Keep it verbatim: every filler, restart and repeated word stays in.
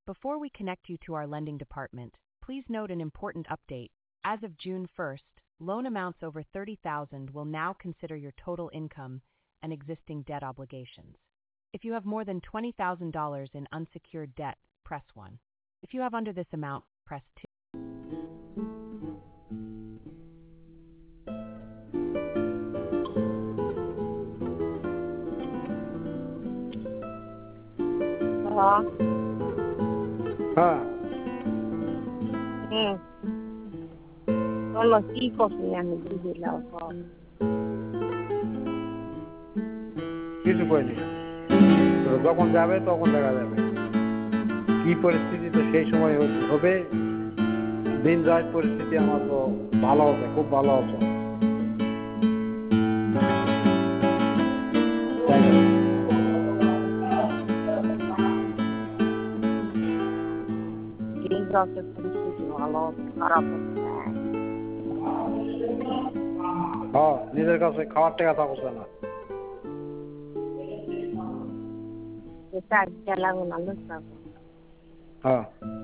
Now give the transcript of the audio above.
Before we connect you to our lending department, please note an important update. As of June first, loan amounts over thirty thousand dollars will now consider your total income and existing debt obligations. If you have more than twenty thousand dollars in unsecured debt, press one. If you have under this amount, press two. হ্যাঁ হ্যাঁ হুম বলো কি করছি আমি বুঝলাম কিছু করিনি যখন যাবে তখন দেখা যাবে কি পরিস্থিতি তো সেই সময় হবে দিন যায় পরিস্থিতি আমার তো ভালো হবে খুব ভালো হবে হ্যাঁ নিজের কাছে খাওয়ার টাকা থাকছে না এটা গেলাম না হ্যাঁ